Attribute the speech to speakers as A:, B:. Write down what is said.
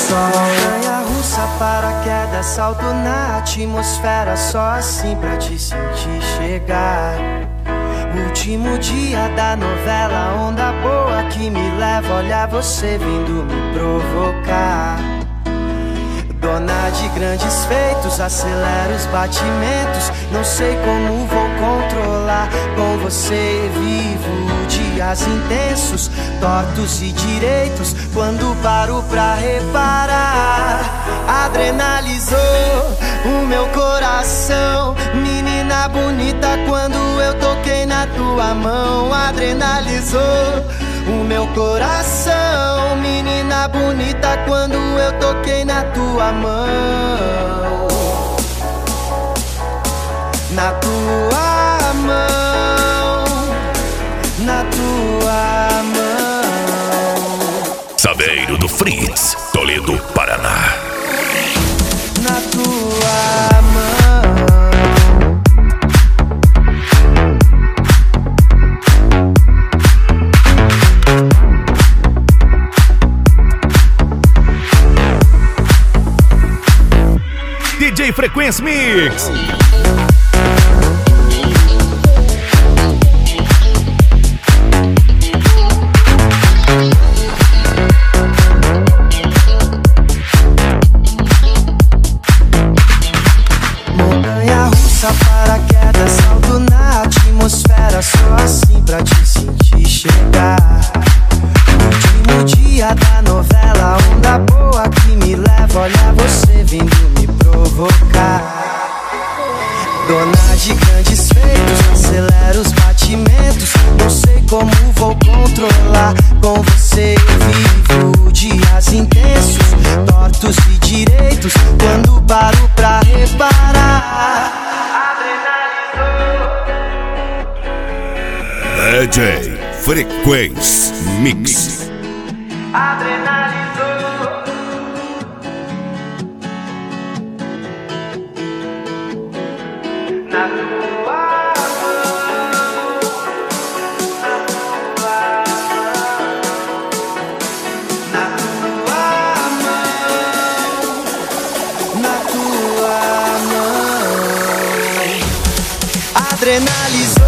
A: Montanha-russa, paraquedas, salto na atmosfera, só assim pra te sentir chegar. Último dia da novela, onda boa que me leva, olha você vindo me provocar. Dona de grandes feitos, acelera os batimentos, não sei como vou controlar. Com você vivo dias intensos, tortos e direitos, quando paro pra reparar. Adrenalizou o meu coração, menina bonita, quando eu toquei na tua mão. Adrenalizou o meu coração, menina bonita, quando eu toquei na tua mão. Na tua mão, na tua mão.
B: Saveiro do Fritz, Toledo, Paraná.
A: Na tua mão.
B: DJ Frequência Mix.
A: Montanha-russa, paraquedas, salto na atmosfera, só assim pra te sentir chegar. Último dia da novela, onda boa que me leva, olha você vindo me provocar. Dona de grandes feitos, acelera os batimentos, não sei como vou controlar. Com você vivo dias intensos, tortos e direitos, quando paro pra reparar.
B: DJ Frequência Mix.
A: Adrenalizou. Na tua mão, na tua mão, na tua mão. Adrenalizou.